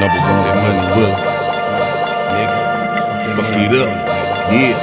Number one, that money will. Nigga, fuck it up. Yeah,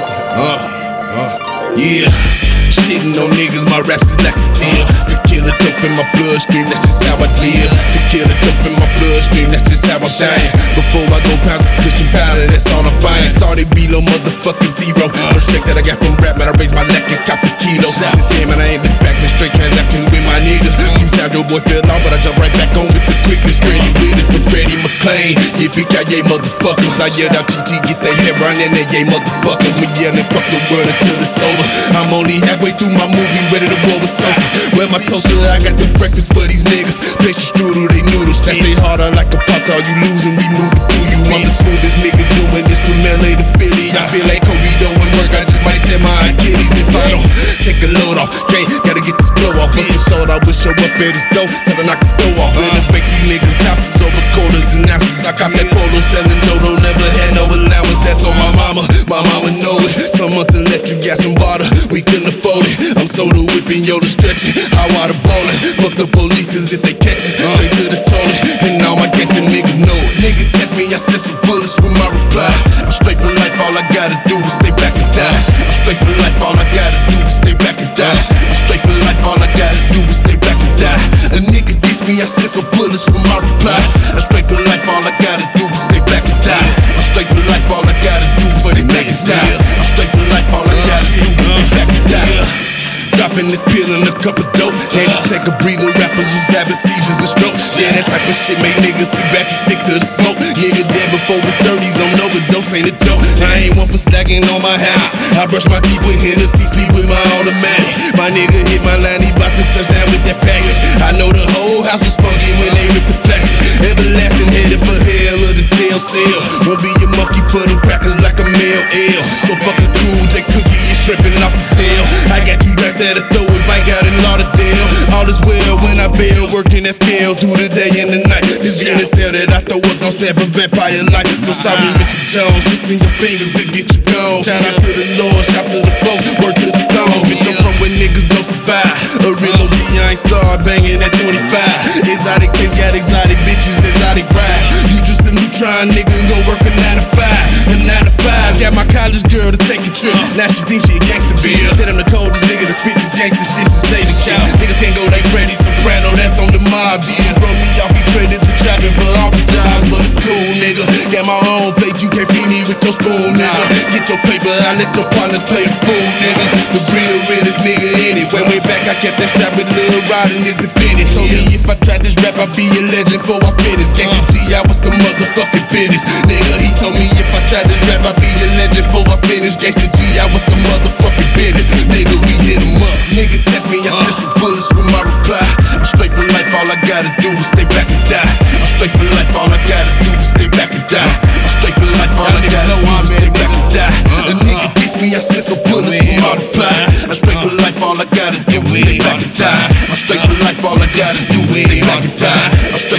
yeah. Shitting on niggas, my raps is laxative. Tequila dope in my bloodstream, that's just how I live. Tequila dope in my bloodstream, that's just how I'm dying. Before I go pound some cushion powder, that's all I'm buying. Started below motherfucking zero. First check that I got from rap, man, I raised my lack and cop the kilo. Since then, man, I ain't been back, man, straight transactions with my niggas. You thought your boy fell off, but I jump right back on with the quickness. Freddie Willis with Freddie McClain. Yippee-ki-yay, motherfuckers. I yelled out GT, get their hair on and they yay, motherfuckers. Me yelling, fuck the world until it's over. I'm only halfway through my movie, ready to war with Sosa. Well, my toaster, I got the breakfast for these niggas. Pastry strudel, they noodles. Snatch they harder like a pop-tart. You losing, we moving through you. I'm the smoothest nigga doing this from LA to Philly. I feel like Kobe doing work, I just might tear my Achilles if I don't take a load off. Gotta get this blow off. What's the start? I wish show up at his door, tell her knock the stove off. Renovate these niggas' houses over quarters and ounces. I cop that polo selling dodo, never had no allowance. That's on my mama know it. Some months electric, got some water, we couldn't afford it. I'm soda whipping, Yoda stretching, hot water ballin'. Fuck the police, cause if they catch us, straight to the toilet. And all my gangsta niggas know it. Nigga test me, I sent some bullets with my reply. I'm straight for life, all I gotta do is stay back and die. I'm straight for life, all I gotta do is stay back and die. I'm straight for life, all I gotta do is stay back and die. A nigga diss me, I sent some bullets with my reply. I'm straight for life, all I gotta do is stay back and die. I'm straight for life, all I gotta do is stay back and die. I'm straight for life, all I gotta do is stay back and die. Dropping this pill in a cup of dope. Had to take a breather, rappers who's having seizures and strokes. Yeah, that type of shit make niggas sit back and stick to the smoke. Nigga dead before his 30s on overdose, ain't a joke. I ain't one for slacking on my habits. I brush my teeth with Hennessy, sleep with my automatic. My nigga hit my line, he bout to touch down with that package. I know the whole house was funky when they ripped the plastic. Everlasting headed for hell or the jail cell. Won't be a monkey for them crackers like a male L. So fucking cool, J Cookie is shrimping off the tail. I got you guys that'll throw it bike out in Lauderdale. All is well when I bail, working that scale through the day and the night. This being a cell that I throw up don't stand for vampire life. So sorry, Mr. Jones, listen your fingers to get you gone. Shout out to the Lord, shout to the folks, word to the stones. Bitch, I'm from where niggas don't survive. A real OG, I ain't star banging at 25. Exotic taste, got exotic bitches, exotic ride. You just a new trying nigga, go work a 9 to 5. A 9 to 5, got my college girl to take a trip. Now she thinks she a gangster bitch. Said I'm the coldest nigga to spit this gangster shit since Jada Cow. Niggas can't go like Freddie Soprano, that's on the mob. Jesus wrote me off, he traded the trapping for office jobs. But it's cool, nigga. Got my own plate, you can't feed me with your spoon, nigga. Get your paper, I let your partners play the fool, nigga. The real realest nigga anyway. Way back, I kept that strap with Lil Rod and his infinity. Told me if I tried this rap, I'd be a legend before I finish. Gangsta G, I was the motherfucking business, nigga. He told me if I tried this rap, I'd be a legend before I finish. Gangsta G, I was the motherfucking business, nigga. We hit him up, nigga. Test me, I sent some bullets with my reply. I'm straight for life, all I gotta do is stay back and die. I'm straight for life, all I gotta do is stay back and die. I'm straight for life, all I gotta do is stay back and die. A nigga diss me, I sent some bullets with my reply. I'm straight for life, all I gotta do is stay back and die. I'm straight for life, all I gotta do is stay back and die. I'm straight